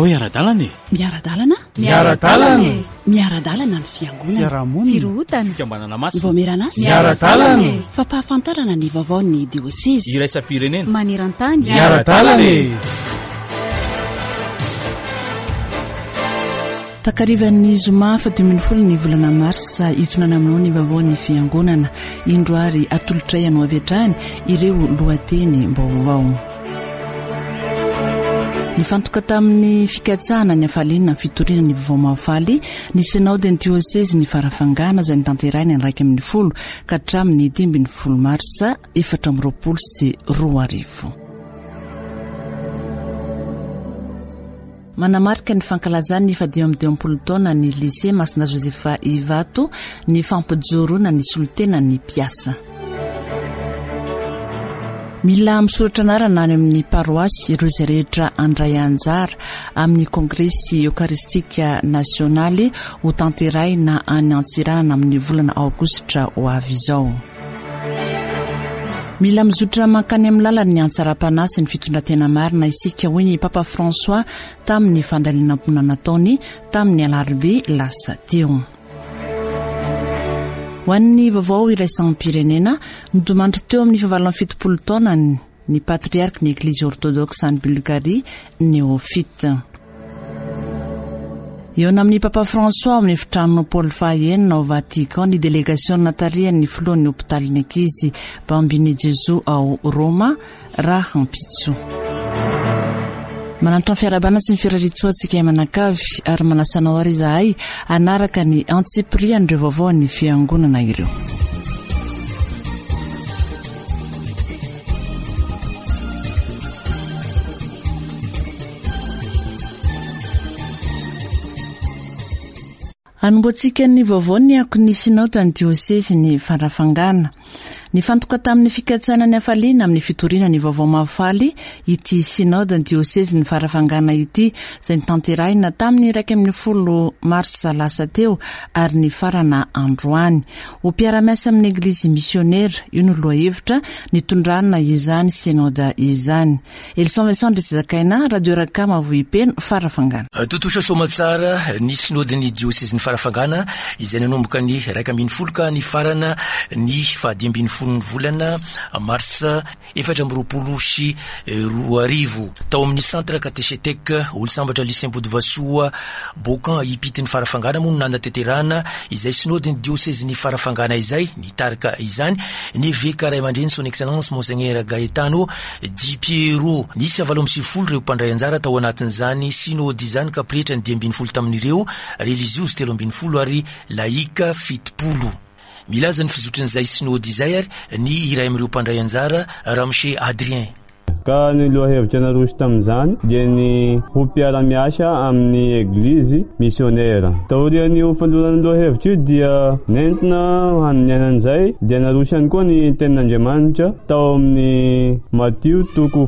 atao iara-dalana e. Miara-dalana? Miara-dalana. Miara-dalana ny fiangonana. Fiarahamonina. Firohutana. Fikambanana masina. Voameranasa. Miara-dalana. Fampahafantarana ny vaovaon'ny diocèse. Iraisam-pirenena. Maneran-tany. Miara-dalana. Takarivan'ny zoma fa 2010 ny volana marsa hitonana aminao ny vaovaon'ny fiangonana. Indroary atolotray anao avetrany ireo lohateny mbaovao. Nifantoka tamin'ny fikatsahana ny hafaliana ny fitoriana ny vaovao mahafaly ny synode ny diocèse ny farafangana izay nitanterainy ny 1 ka hatramin'ny 12 marsa 2020. Manamarika ny fankalazany 12 taona ny lycée Masina Josefa Ivato ny fampijoroana ny solotena ny piasa. Mila misoratra anarana any amin'ny paroasy ireo izay rehetra andray anjara amin'ny kongresy eukaristika nasionaly ho tanteraina any Antsiranana amin'ny volana aogositra ho avy izao. Mila mizotra mankany amin'ny lalany antsara-panasy ny fitondratena marina isika hoy ny Papa François tamin'ny fandalinam-pona nataony tamin'ny alarobia lasa teo. Ho an'ny vaovao iraisampirenena nidomandry teo amin'ny fahavalon'ny 70 taona ny patriarky ny Eglizy Orthodoxe any Bulgarie Néophyte. Eo amin'ny Papa François amin'ny efitrano Paul Fayenina ao Vatican ny délégation natarian'ny filohan'ny hôpitalin'ny ankizy Bambini Gesù ao Roma raha ampitso. Manantra ny fiarabana sy ny firaritsoantsika manakavy ary manasanao ary izahay anaraka ny antsiprian'ireo vaovaon'ny fiangonana ireo. Anomboantsika ny vaovaony akon'ny synode ny diocèse ny farafangana. Ny fantoka tamin'ny fikatsana ny hafaliana amin'ny fitoriana ny vaovao mahafaly ity synode ny diocèse ny farafangana ity izay nitanteraina tamin'ny 1 marsa lasa teo ary ny farana androany. Ho mpiara-miasa amin'ny eglizy missionnaire io no loha hevitra nitondrana izany synode izany. Elson Vincent Zakaina Radio Rakama Vohipeno farafangana. Totosa somatsara ny synode ny diocèse ny farafangana izay nanomboka ny 1 ka ny farana ny 12 volana marsa 2020 tao amin'ny centre catéchétique olo sambatra lycée Bodvasoa Bocan ipitiny farafangana moa nanateterana izay synode ny diocèse ny farafangana izay nitarika izany ny évêque ray aman-dreny son excellence monseigneur Gaetano Di Piero nisy avalo amin'ny 20 reo mpandray anjara tao anatin'izany synode izany ka pretra ny 12 tamin'ireo religieuse 13 ary laïque 70. Milaza ny fizotran'izay synode izay ary ny iray amin'ireo mpandray anjara Ramche Adrien. Ka ny lohahevitra narosy tamin'izany dia ny ho mpiara-miasa amin'ny eglizy missionnaire. Taorian'ny ho fandorana lohahevitra io dia nentina haninianan'izay dia narosy ihany koa ny tenin'Andriamanitra tao amin'ny Matthieu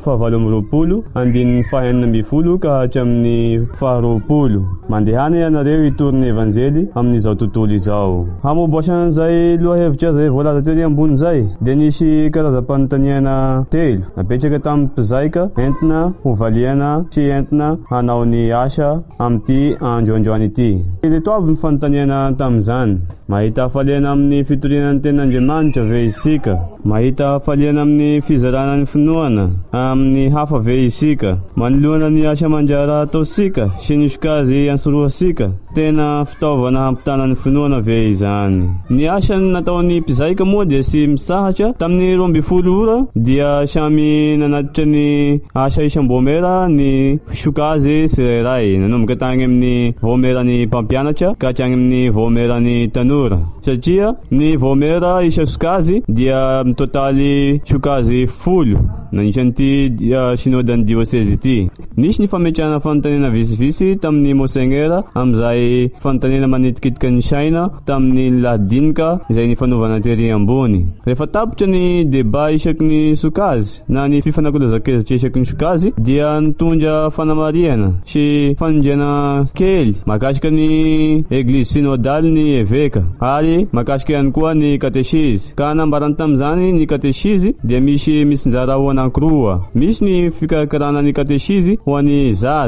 5:20 andininy 9 ka hatramin'ny 20. Mandehana ianareo itoriny evanjely amin'izao tontolo izao. Hamoboasan'izay lohahevitra zay voalaza tery ambony zay dia nisy karazam-panontaniana telo napetraka tamin'ny mpizaika entina hovaliana sy entina hanao ny asa amin'ity androandroany ity. Ireto avy ny fanontaniana tamin'izany. Mahita hafaliana amin'ny fitorianan'ny ten'Andriamanitra ve isika? Mahita hafaliana amin'ny fizarana ny finoana amin'ny hafa ve isika? Manoloana ny asa manjara ataosika sy ny sokazy ansoroasika? Tena fitaovana hampitana ny finoana ve izany? Ny asa nataon'ny mpizaika moa dia sy misahatra tamin'ny 12 ora dia samy nanatitra ny asa isam-bomera ny sokazy sirairay nanomboka tany amin'ny vomerany mpampianatra ka hatrany amin'ny vomerany tanora. Satria ny vomera isa sokazy dia mitotaly sokazy 10 nanisan'ity synode ny diocèse ity. Nisy ny fametrahana fanontaniana visivisy tamin'ny monseigneur amin'izay fanontaniana manitikitika ny saina tamin'ny ladinika izay ny fanaovana tery ambony. Rehefa tapitra ny débat isaky ny sokazy na ny fifanakoloza-kevitra isaky ny sokazy dia nitondra fanamariana sy fanondriana kely makasika ny eglizy synodale ny évêque ary makasika ihany koa ny catéchisme. Ka nambarany tamin'izany ny catéchisme dia misy njara ho anankiroa. Misy ny fikarakarana ny catéchisme ho an'ny zaza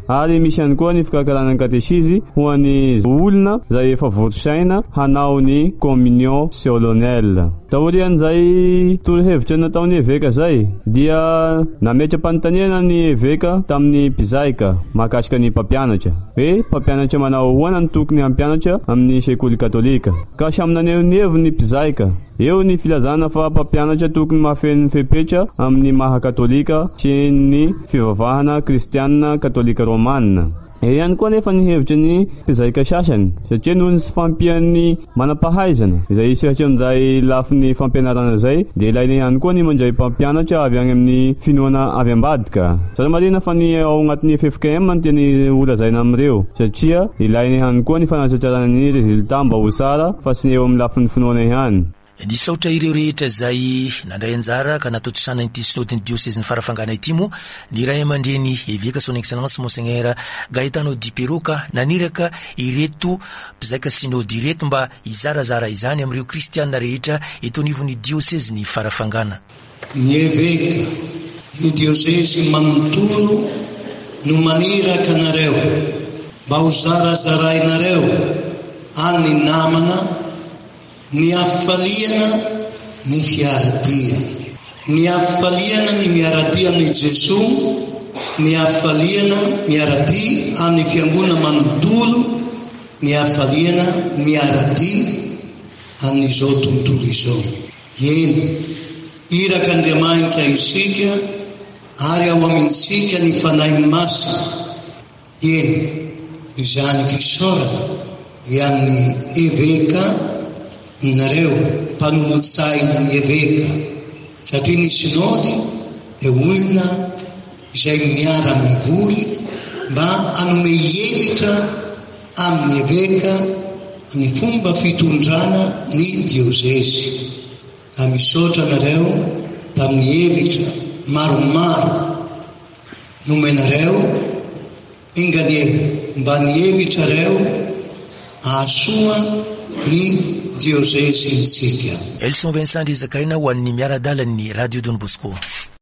ary misy ihany koa ny fikarakarana katesizy ho an'ny olona zay efa voasaina hanao ny communion solennelle. Taorian'izay torohevitra nataon'ny eveka zay dia nametra-panontaniana ny eveka tamin'ny mpizaika mahakasika ny mpampianatra hoe mpampianatra manao ahoana ny tokony hampianatra amin'ny sekoly katolika, ka samy nanehonevo ny mpizaika. Eo ny filazana fa mpampianatra tokony mahafeno ny fepetra amin'ny maha katolika sy ny fivavahana kristianina katolika romanina. Eo ihany koa nefa ny hevitra ny mpizaika sasany satria noho ny sy fampian'ny manampahaizana izay isehatra amin'izay lafin'ny fampianarana zay dia ilainy ihany koa ny mandray mpampianatra avy any amin'ny finoana avy ambadika. Tsara marina fa ny ao anatin'ny FFKM ny teny olazaina amin'ireo satria ilainy ihany koa ny fanatratrarana ny rezultat mba ho tsara fa sy ny eo amin'ny lafin'ny finoana ihany. Nisaotra ireo rehetra zay nandray anjara ka nataotrisana ity synodiny diocèse-ny farafangana ity moa ny ray aman-dreny eveka son excellence monseigneur Gaetano Di Peroka naniraka ireto mpizaika synody ireto mba izarazara izany amin'ireo kristianina rehetra eto anivon'ny diocèse-ny farafangana. Ny eveka ny diocèse manontolo no maniraka nareo mba ho zarazarainareo any namana ny afaliana ny fiaradia, ny afaliana ny miaradia amin'ny Jesu, ny afaliana miaradia amin'ny fiangonana manontolo, ny afaliana miaradia amin'izao tontolo izao. Eny, iraka Andriamanitra isika ary ao amintsika ny fanahy masina. Eny, izany fisaorana amin'ny eveka nareo mpanolotsaina ny eveka satria ny synody dia olona izay miara mivory mba hanome hevitra amin'ny eveka ny fomba fitondrana ny diocèse. Ka misaotra nareo tamin'ny hevitra maromaro nomenareo inganie mba ny hevitra reo ahasoa ny diocèse intsika. Elson Vincent Rizakaina ho an'ny miaradalan'ny Radio Don Bosco.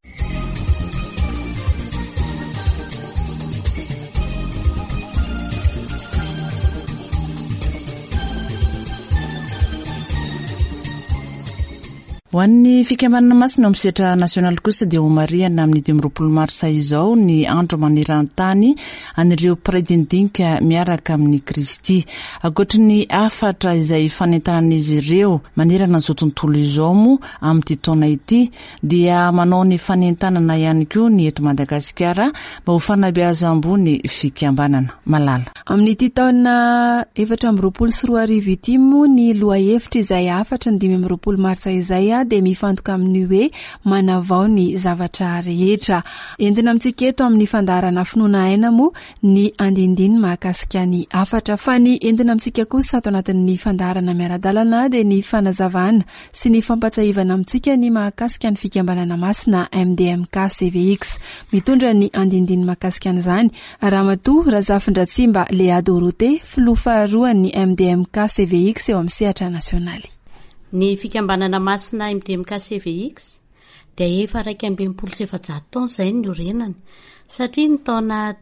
Ho an'ny fikambanana masina amin'ny setra nasionaly kosa dia ho mariana amin'ny 20 marsa izao ny andro maneran-tany an'ireo mpiray-dindinika miaraka amin'ny Kristy. Ankoatra ny afatra izay fanentanan'izy ireo manerana izao tontolo izao moa amin'ity taona ity dia manao ny fanentanana ihany koa ny eto Madagasikara mba ho fanabeazam-bony fikambanana malala. Amin'ity taona 2024 ity moa ny lohahevitra izay afatra ny 20 marsa izay dia mifantoka amin'ny hoe manavao ny zavatra rehetra. Entina amintsika eto amin'ny fandarana finoana aina moa ny andindiny mahakasika ny afatra, fa ny entina amintsika kosa ato anatin'ny fandarana miaradalana dia ny fanazavana sy ny fampatsahivana amintsika ny mahakasika ny fikambanana masina MDMK CVX. Mitondra ny andindiny mahakasika an'izany Ramatoa Razafindratsimba Lea Dorothée, filoha faharoan'ny MDMK CVX eo amin'ny sehatra nasionaly. Ny fikambanana masina MDMK CVX dia efa 220 taona izay ny orenany, satria ny taona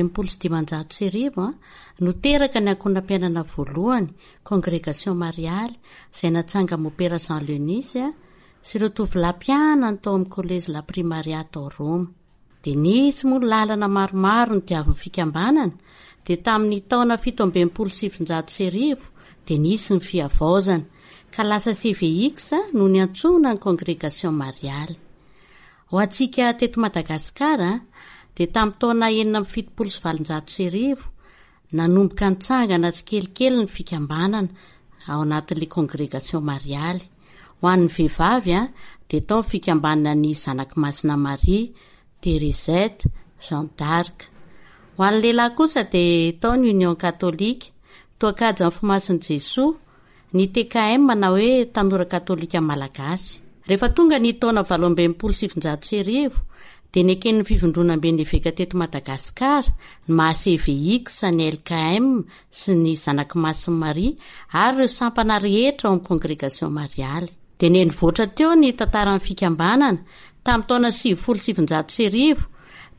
13 no teraka ny ankonam-piainana voalohany Congrégation Mariale izay natsanga Mopera Saint Leonis sy ireo tovolahy-mpianany tao amin'ny collège la primaria tao Roma. Dia nisy moa lalana maromaro ny diavin'ny fikambanana, dia tamin'ny taona 17 dia nisy ny fiavaozana ka lasa CVX no ny antsona ny Congrégation Mariale. Ho antsika teto Madagasikara dia tamin'ny taona 17 nanomboka nitsangana tsy kelikely ny fikambanana ao anatin'ilay Congrégation Mariale. Ho an'ny vehivavy dia tao fikambanana ny Zanaky Masina Marie, Thérézette, Jeanne d'Arc. Ho an'ny lehilahy kosa dia tao ny Union Catholique, toakaja amin'ny fomasin'i Jesoa, ny TKM na hoe tanora katolika malagasy. Rehefa tonga ny taona 17 dia neken'ny fivondronam-ben'ny eveka teto Madagasikara ny maha CVX, ny LKM sy ny Zanaky Masina Marie ary ireo sampana rehetra ao amin'ny Congrégation Mariale. Dia nenivoatra teo ny tantaran'ny fikambanana tamin'ny taona 17 dia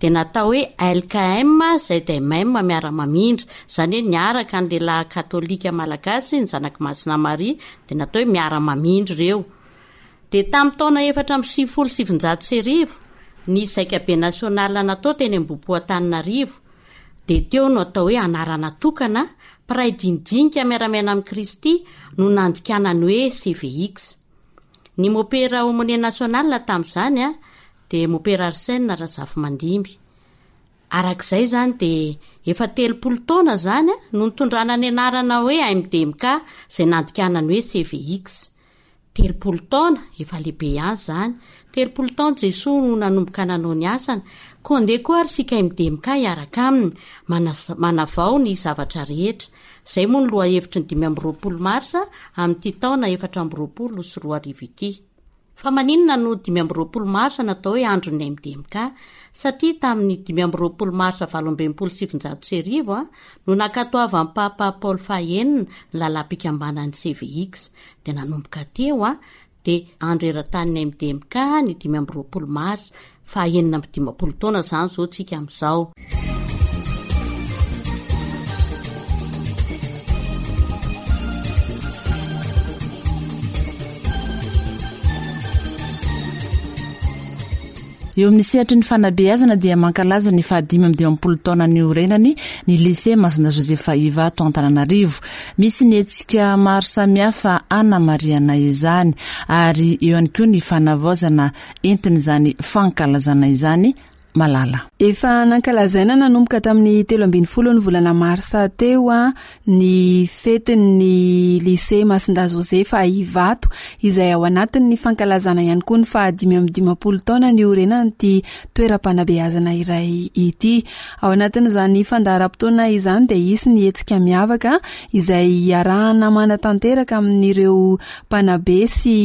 de natao hoe LKM zay de MM miara-mamindra, zany hoe niaraka ny lehilahy katolika malagasy ny zanaky Masina Maria de natao hoe miara-mamindra reo. De tamin'ny taona 1770 ny zaikabe nasionala natao teny Ambohipoatananarivo de teo no atao hoe anarana tokana Pray Dindinika miaramena amin'ny Kristy no nandikanany hoe CVX. Ny mopera homone nasional tamin'izany de mopera Arsène Razafimandimby. Arak'izay zany de efa 30 taona zany no nitondrana ny anarana hoe AMDMK zay nandikanany hoe CVX. 30 taona efa lehibe ihany zany. 30 taona Jesoa no nanomboka nanao ny asany, koa nde koa ary sika MDMK iaraka aminy manavao ny zavatra rehetra. Zay moa ny lohahevitry ny 20 Marsa amin'ity taona 2024 ity. Fa maninona no 20 Marsa natao hoe andron'ny MDMK? Satria tamin'ny 20 Marsa 1770 no nakatoavan'ny Papa Paul Fahenina ny lalam-pikambanan'ny CVX de nanomboka teo de andro eran-tanin'ny MDMK ny 20 Marsa 415 taona zany zao tsika amin'izao. Eo amin'ny sehatry ny fanabeazana dia mankalaza ny 520 taona ny orenany ny lycée Masina Josefa Iva ato Antananarivo. Misy ny etsika maro samihafa Anna Mariana izany ary eo ihany koa ny fanavaozana entiny izany fankalazana izany malala. Efa nankalazaina nanomboka tamin'ny 13 ny volana Marsa teo ny fetin'ny lycée Masina Josefa Ivato izay ao anatin'ny fankalazana ihany koa ny 520 taona ny orenany ity toeram-panabeazana iray ity. Ao anatin'izany fandaharam-potoana izany dia isy ny hetsika miavaka izay iarahana manatanteraka amin'ireo mpanabe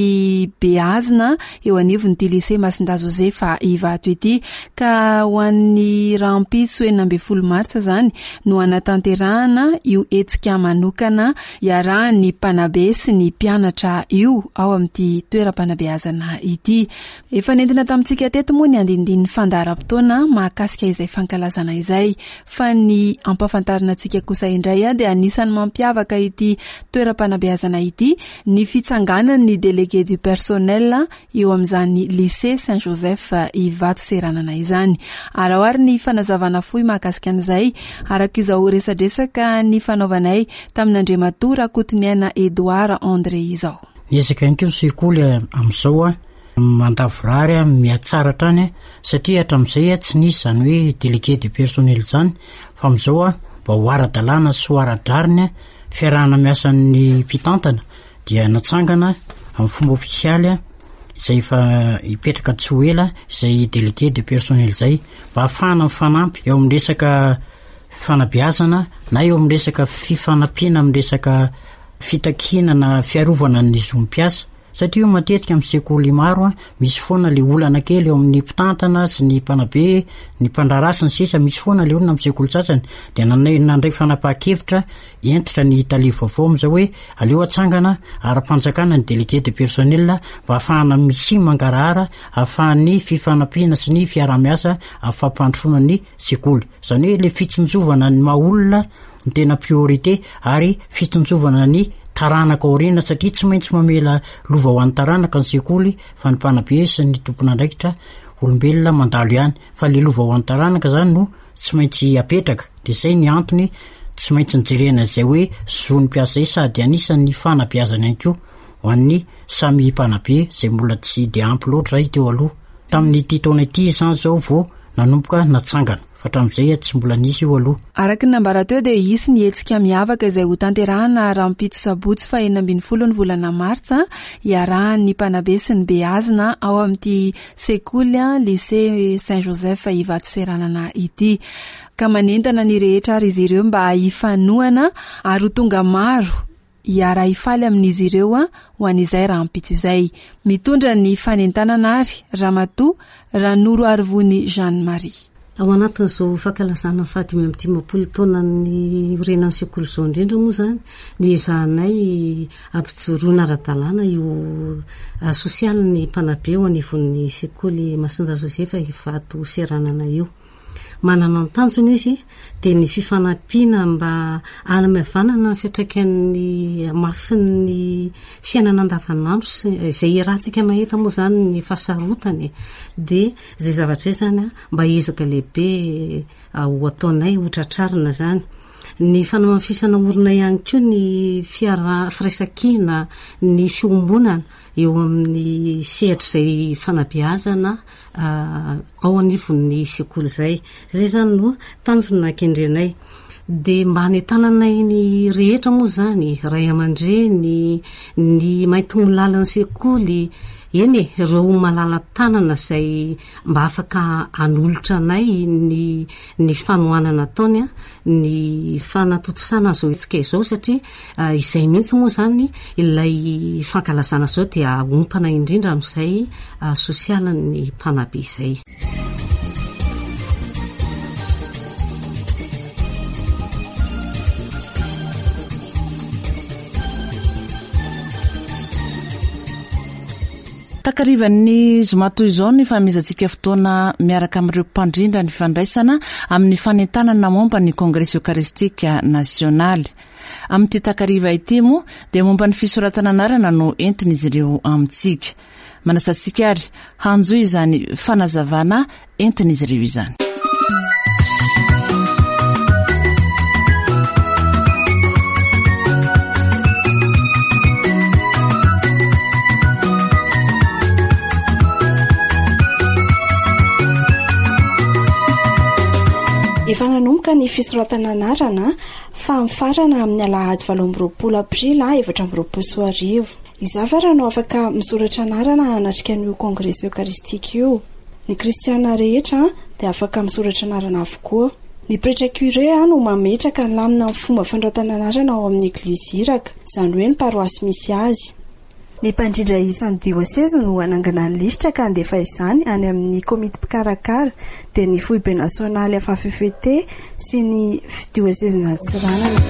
sy beazina eo anivon'ity lycée Masina Josefa Ivato ity ka ho an'ny rampitso 12 Marsa zany no anatanterahana io etsika manokana iarahan'ny mpanabe sy ny mpianatra io ao amin'ity toeram-panabeazana ity. Efa nentina tamintsika teto moa ny andinindin'ny fandaharam-potoana mahakasika izay fankalazana izay, fa ny ampafantarina antsika kosa indray dia anisan'ny mampiavaka ity toeram-panabeazana ity ny fitsanganan'ny délégué du personnel eo amin'izany lycée Saint-Joseph Ivato Seranana izany. Arahoary ny fanazavana fohy mahakasika an'izay araka izao resadresaka ny fanaovanay tamin'Andriamato Rakotiniaina Edouard André izao. Niezaka ihany koa ny sekoly amin'izao mandavorary miatsara trany satria hatramin'izay tsy nisy zany hoe délégué de personnel zany, fa amin'izao mba ho ara-dalàna sy ho ara-draniny fiarahana miasan'ny mpitantana dia natsangana amin'ny fomba ofisialy izay efa hipetraka tsy ho ela izay délégué de personnel zay mba hahafahana mifanampy eo amin'ny resaka fanabeazana na eo amin'ny resaka fifanampiana amin'ny resaka fitakiana na fiarovana ny zom-piasa. Satria matetika amin'ny sekoly maro misy foana le olana kely eo amin'ny mpitantana sy ny mpanabe, ny mpandrarasa ny sisa, misy foana le olona amin'ny sekoly sasany dia nandray fanapahan-kevitra entitra ny talivo vaovao amin'izao hoe aleo atsangana ara-panjakana ny délégué de personnel mba ahafahana misy mangarahara ahafahan'ny fifanampiana sy ny fiarah-miasa ahafampandrosoana ny sekoly. Zany hoe le fitsonjovana ny maha-olona ny tena priorité ary fitsonjovana ny taranaka orina satria tsy maintsy mamela lova ho an'ny taranaka ny sekoly fa ny mpanabe sy ny tompon'andraikitra olombelona mandalo ihany, fa le lova ho an'ny taranaka zany no tsy maintsy apetraka. De zay ny antony tsy maintsy nijerena izay hoe zo ny mpiasa sady anisan'ny fanabeazana ihany koa ho an'ny samy mpanabe zay mbola tsy de ampy loatra ray teo aloha. Tamin'ity taona ity zany zao vao nanomboka natsangana, fa hatramin'izay tsy mbola nisy io aloha. Araka ny nambara teo dia isy ny hetsika miavaka izay ho tanterahana rampitso sabotsy 12 ny volana Marsa iarahan'ny mpanabe sy ny beazina ao amin'ity sekoly lycée Saint-Joseph Ivato Seranana ity, ka manentana ny rehetra ary izy ireo mba hifanohana ary ho tonga maro iara ifaly amin'izy ireo ho an'izay rampitso izay. Mitondra ny fanentanana ary Ramatoa Ranoro Arvony Jeanne Marie. Ao anatin'izao fankalazana 520 taona ny orenan'ny sekoly izao indrindra moa zany no ezahanay ampijoroana ara-dalàna io sosialy ny mpanabe ao anivon'ny sekoly Masina Josefa Ivato Seranana io. manana ny tanjony izy dia ny fifanampiana mba anamavanana fiatraikan'ny mafin'ny fiainana andavanandro izay rahantsika mahita moa zany ny fahasarotany dia zay zavatra zay zany mba ezaka lehibe ho ataonay hotratrarina zany ny fanamafisana orina ihany koa ny firaisankina ny fiombonana eo amin'ny sehatra izay fanabeazana ao anivon'ny sekoly zay zany no tanjona ankendrenay dia mba hanetananay ny rehetra moa zany ray aman-dreny ny maintongo lalan'ny sekoly eny reo malala tanana izay mba afaka anolotra anay ny fanohanana ataony ny fanatotosana zao etsika izao satria izay mihitsy moa zany ilay fankalazana zao dia ompana indrindra amin'izay sosialan'ny mpanabe izay. Takarivan'ny zomatoy izao ny famizantsika fotoana miaraka amin'ireo mpandrindra ny fandraisana amin'ny fanentanana momba ny Congrès Eucharistique National. Amin'ity takariva ity moa dia momba ny fisoratana anarana no entin'izy ireo amintsika. Manasantsika ary hanjoy izany fanazavana entin'izy ireo izany. Efa nanomboka ny fisoratana anarana fa mifarana amin'ny alahady 20 aprila 2024. Izavara no afaka misoratra anarana anatrika an'io Congrès Eucharistique io. Ny kristiana rehetra dia afaka misoratra anarana avokoa. Ny pretra curé no mametraka ny lamina amin'ny fomba fandratana anarana ao amin'ny eglizy iraka, izany hoe ny paroasy misy azy. Ny mpandrindra isan'ny diocèse no anangana ny lisitra ka andefa izany any amin'ny komity mpikarakara dia ny foibe nasionaly FFVT sy ny diocèse natsiranana.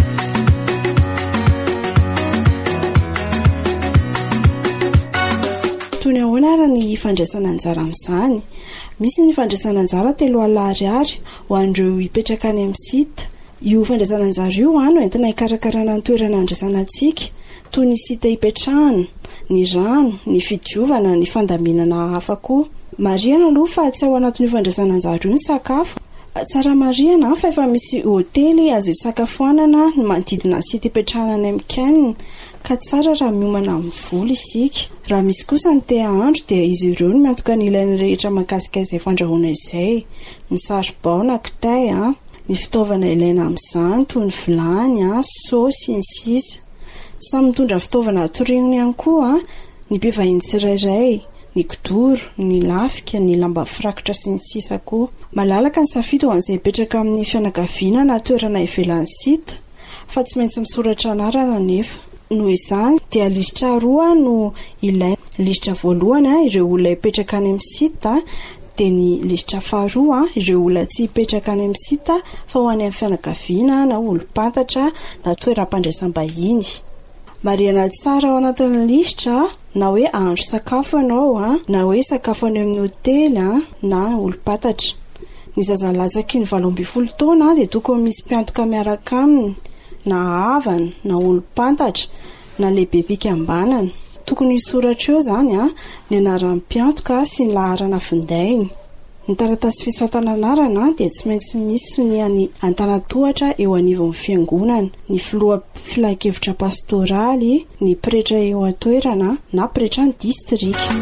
Toy ny ahoana ary ny fandraisana anjara amin'izany. Misy ny fandraisana anjara 3 alina ariary ho an'ireo hipetraka any amin'ny sita. Io fandraisana anjara io no entina hikarakarana ny toerana andraisana antsika, toy ny sita hipetrahana, ny rano, ny fidiovana, ny fandaminana hafa koa. Mariana aloha fa tsy ao anatin'ny fandraisana anjara io ny sakafo. Tsara mariana fa efa misy hotely azo isakafoanana ny manodidina sita hipetrahana any amin'ny canne, ka tsara raha miomana amin'ny vola isika. Raha misy kosa ny te hahandro dia izy ireo no miantoka ny ilainy rehetra mahakasika izay fandrahoana izay, ny saribao na kitay, ny fitaovana ilaina amin'izany toy ny vilany, saosy ny sisa. Samy mitondra fitaovana torignony ihany koa ny mpivahiny tsirairay, ny kidoro, ny lafika, ny lamba firakotra sy ny sisa koa. Malalaka ny safidy ho an'izay hipetraka amin'ny fianakaviana na toerana ivelan'ny sita, fa tsy maintsy misoratra anarana nefa. Noho izany dia lisitra 2 no ilaina. Lisitra voalohany ireo olona hipetraka any amin'ny sita, dia ny lisitra faharoa ireo olona tsy hipetraka any amin'ny sita fa ho any amin'ny fianakaviana na olom-pantatra na toeram-pandraisam-bahiny. Mariana tsara ao anatin'ny lisitra na hoe ahandro sakafo ianao na hoe sakafo any amin'ny hotely na olom-pantatra. Ny zazalatsaky ny 12 taona dia tokony misy mpiantoka miaraka aminy, na havana na olom-pantatra na lehibe fikambanana. Tokony hisoratra eo zany ny anaran'ny mpiantoka sy ny laharana findainy. Ny taratasy fisoratana anarana dia tsy maintsy misy ny any antanatohatra eo anivon'ny fiangonana, ny filoha filan-kevitra pastoraly, ny pretra eo an-toerana na pretra ny distrika.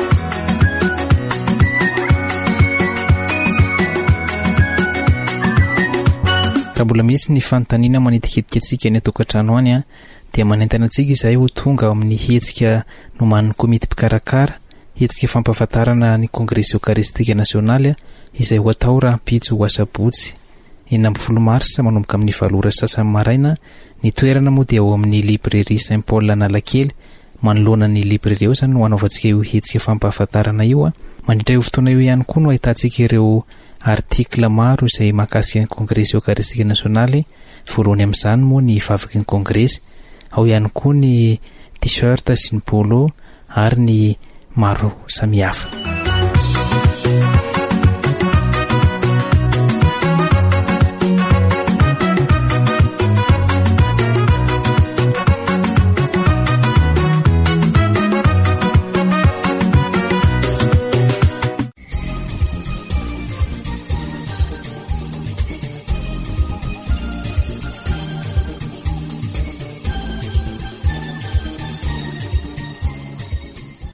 Raha mbola misy ny fanontaniana manetikitika antsika ny atokantrano any dia manentana antsika izay ho tonga amin'ny hetsika noman'ny komity mpikarakara, hetsika fampahafantarana ny Congrès Eucharistique National izay ho atao raha mpitso ho asabotsy 20 Marsa manomboka amin'ny 7 sasany maraina. Ny toerana moa dia ao amin'ny librairie Saint-Paul Analakely, manoloana ny librairie eo zany no anaovantsika io hetsika fampahafantarana io. Mandritra io fotoana io ihany koa no ahitantsika ireo article maro izay mahakasika ny Congrès Eucharistique National. Voalohany amin'izany moa ny vavaky ny Congrès, ao ihany koa ny t-shirt sy ny polo ary ny maro samihafa.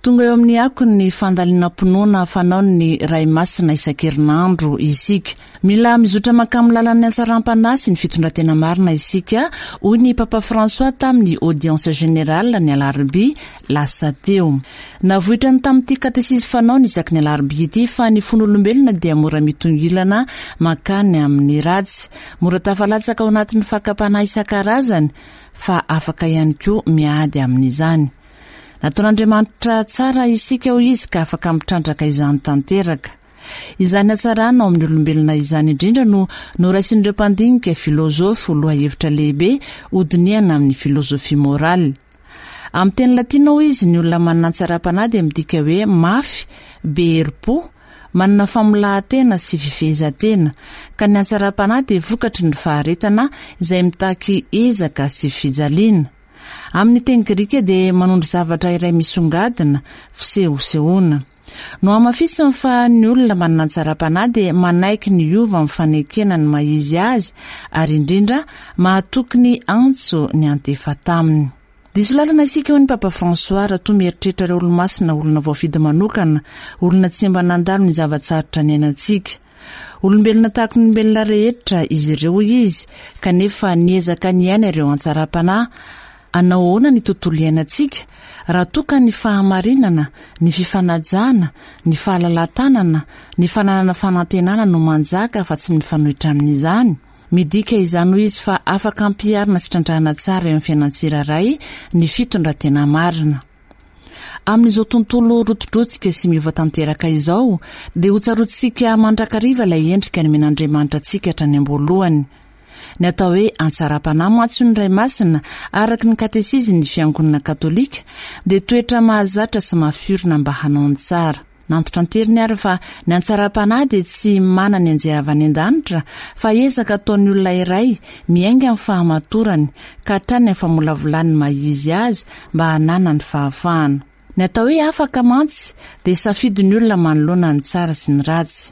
tonga eo amin'ny ako ny fandalina-ponoana fanao ny ray masina isan-kerinandro isika. Mila mizotra makamy lalan'ny antsaram-panasy ny fitondratena marina isika, hoy ny Papa François tamin'ny audience générale ny alarobia lasa teo. Navohitra ny tamin'ity katesisy fanao ny isaky ny alarobia ity fa ny fon'olombelona dia mora mitongilana makany amin'ny ratsy, mora tafalatsaka ao anatin'ny fakapanahy isan-karazany fa afaka ihany koa miady amin'izany. Nataon'Andriamanitra tsara isika ho izy ka afaka mitrandraka izany tanteraka. Izany atsarana ao amin'ny olombelona izany indrindra no noraisin'ireo mpandinika filôzofy loha hevitra lehibe hodiniana amin'ny filôzofia moraly. Amin'ny teny latina ho izy ny olona manana tsara-panahy dia midika hoe mafy, be herim-po, manana famolahan-tena sy fifehezan-tena, ka ny tsara-panahy dia vokatry ny faharetana izay mitaky ezaka sy fijaliana. Amin'ny teny grika dia manondro zavatra iray misongadina, fisehosehoana. No amafisiny fa ny olona manana tsara-panahy dia manaiky ny ova amin'ny fanekena ny maizy azy ary indrindra mahatoky ny antso ny antefa taminy. Diso lalana isika eo ny Papa François raha toa mieritreritra ireo olo-masina, olona voafidy manokana, olona tsy mba nandalo ny zavatsarotra ny ainantsika. Olombelona tahaka ny olombelona rehetra izy ireo izy, kanefa niezaka ny aina ireo antsara-panahy. Anao ahoana ny tontolo iainantsika raha toka ny fahamarinana, ny fifanajana, ny fahalalantanana, ny fananana fanantenana no manjaka fa tsy ny fanohitra amin'izany. Midika izany ho izy fa afaka ampiarina sy trandrahana tsara eo amin'ny fiainatsirairay ny fitondratena marina. Amin'izao tontolo rotodrotsika sy miova tanteraka izao dia ho tsarotsika mandrakariva ilay endrika ny men'Andriamanitra antsika hatrany am-boalohany. Ny atao hoe antsara-panahy matso ny ray masina araky ny katesizmy ny fiangonana katolika dia toetra mahazatra sy mahafirina mba hanao ny tsara. Nantotra-teriny ary fa ny antsara-panahy dia tsy mana ny anjeravany an-danitra fa ezaka ataon'ny olona iray miainga amin'ny fahamatorany ka hatrany amin'ny famolavolany maizy azy mba hanana ny fahafahana. Ny atao hoe afaka mantsy dia safidin'ny olona manoloana ny tsara sy ny ratsy.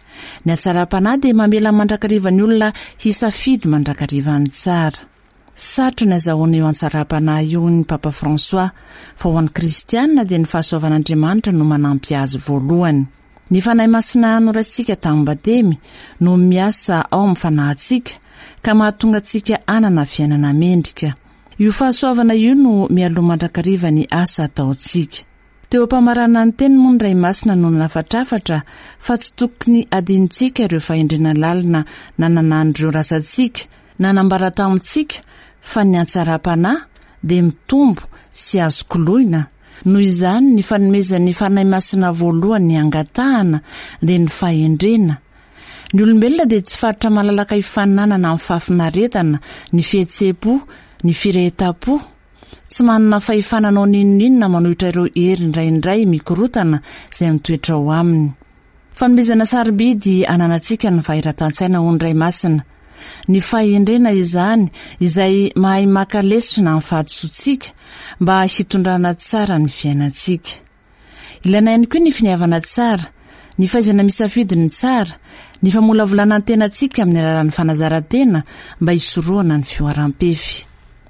Ny antsara-panahy dia mamela mandrakariva ny olona hisafidy mandrakariva ny tsara. Satro ny azahoana eo antsara-panahy io ny Papa François fa ho an'ny kristianina dia ny fahasoavan'Andriamanitra no manampy azy voalohany. Ny fanahy masina noraisika tamin'ny batemy no miasa ao amin'ny fanahintsika ka mahatonga antsika anana fiainana mendrika. Io fahasoavana io no mialoha mandrakariva ny asa ataontsika. Teo ampamarana ny teny moa ny ray masina no nafatrafatra fa tsy tokony adinitsika ireo fahendrena lalina nananan'ireo rasantsika nanambara tamintsika fa ny antsara-panahy dia mitombo sy azo koloina. Noho izany ny fanomezan'ny fanahy masina voalohany ny angatahana dia ny fahendrena. Ny olombelona dia tsy faritra malalaka hifaninanana amin'ny fahafinaretana, ny fihetsem-po, ny firehetam-po. Tsy manana fahifananao ninonina manohitra ireo hery indraindray mikorotana izay mitoetra ao aminy. Fanomezana sarobidy ananantsika ny vahiran-tantsaina ho ny ray masina. Ny fahendrena izany izay mahay makalesona amin'ny fahadosoantsika mba hitondrana tsara ny fiainantsika. Ilaina ihany koa ny finiavana tsara, ny fahaizana misafidy ny tsara, ny famolavolana ny tenantsika amin'ny alalan'ny fanazaran-tena mba hisorohana ny fioaram-pefy.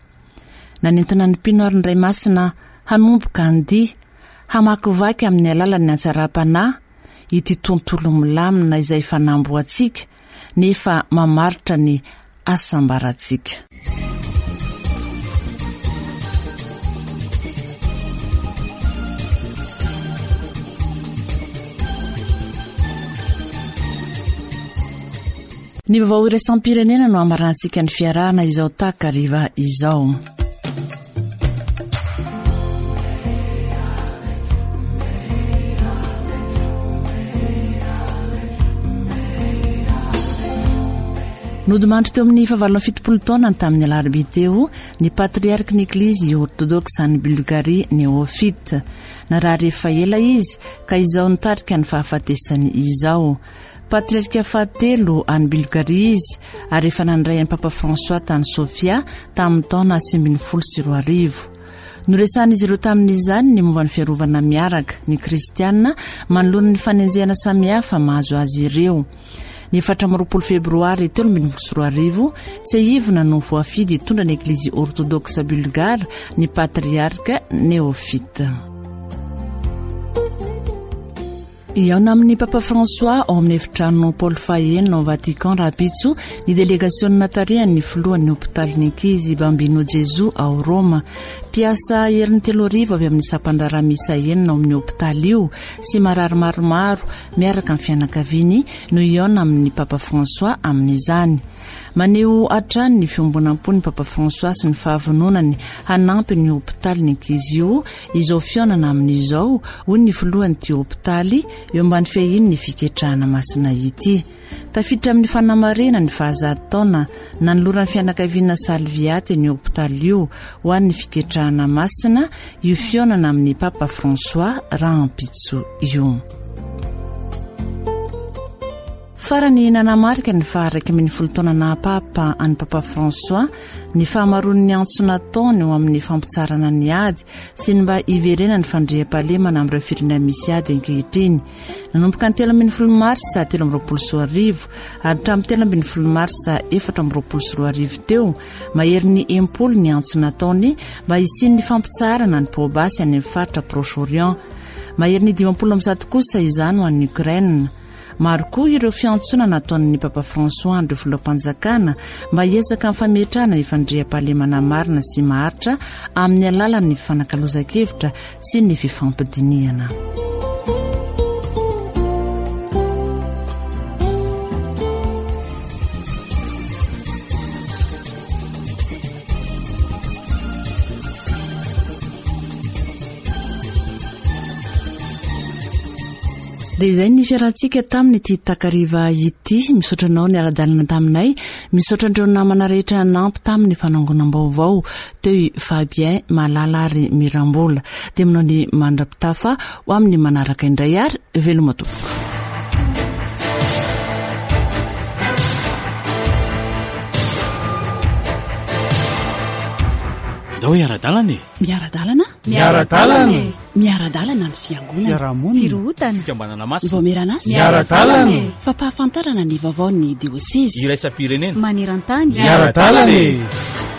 Nanentina ny mpino ary ny ray masina hanomboka andia, hamakivaky amin'ny alalan'ny antsara-panahy ity tontolo milamina izay fanamboantsika nefa mamaritra ny asambarantsika. Ny vaovao iraisam-pirenena no amarantsika ny fiarahana izao takariva izao. Nodimandry teo amin'ny fahavalona fitopolo taona tamin'ny alarobia teo ny patriarky ny eklizy orthodoxe any Bulgarie Néophyte. Naraha rehefa ela izy ka izao nitarika ny fahafatesany izao. Patriarka fahatelo any Bulgarie izy ary efa nandray an'i Papa François tany Sofia tamin'ny taona 2014. Noresan'izy ireo tamin'izany ny momba ny fiarovana miaraka ny kristianina manoloana ny fanenjehana samihafa mahazo azy ireo. Ny 14 febroary 2024 tsy ahivona no voafidy hitondra ny eklizy orthodoxe bulgare ny patriarka Néophyte. iaona amin'ny papa François ao amin'ny efitrano Paul Fayenina ao Vatican rapitso ny délégationna tarihany filohan'ny hôpitalin'ny ankizy Bambino Jezu ao Roma. Piasa herin'ny 3 arivo avy amin'ny sampandara misa enina ao amin'ny hôpitaly io sy marary maromaro miaraka amin'ny fianakaviany no iaona amin'ny papa François amin'izany. Maneo atrany ny fiombonam-pony papa François sy ny fahavononany hanampy ny hôpitaly ny ankizy io izao fionana amin'izao hoy ny filohan'ity hôpitaly eo ambany fehiny ny fiketrahana masina ity. Tafiditra amin'ny fanamarena ny fahazahdy taona nanoloran'ny fianakaviana Salviaty ny hôpitaly io ho an'ny fiketrahana masina io fionana amin'ny papa François raha ampitso io. Farany nanamarika ny faharaiky amin'ny folo taona napapa any papa François ny fahamaron'ny antso nataony eo amin'ny fampitsarana ny ady sy ny mba iverena ny fandriam-pahalemana amin'ireo firenena misy ady ankehitriny. Nanomboka ny 13 marsa 2024 ary hatramin'ny 13 marsa 2024 teo mahery ny empolo ny antso nataony mba isian'ny fampitsarana ny pobasy any amin'ny faritra Proche-Orient. Mahery ny 21 kosa izany ho an'ny Ukraine. Maro koa ireo fiantsona nataon'ny papa François andro filoam-panjakana mba hiezaka amin'ny fametrahana ny fandriam-pahalemana marina sy maharitra amin'ny alalan'ny fanakalozan-kevitra sy ny fifampidiniana. Dia izay ny fiarantsika tamin'ny ity takariva ity, misaotranao ny ara-dalana taminay, misaotrandreo namana rehetra nampy tamin'ny fanangonam-baovao teo Fabien Malala ary Mirambola. Dia aminao ny mandrapitafa ho amin'ny manaraka indray ary veloma tompoko. Dao ara-dalana e? Miara-dalana? Miara-dalana? Miara-dalana ny fiangonana, firohotana, fikambanana masina, voameranasa, miara-dalana, fampahafantarana ny vaovao ny diocèse, iraisam-pirenena, maneran-tany, miara-dalana e.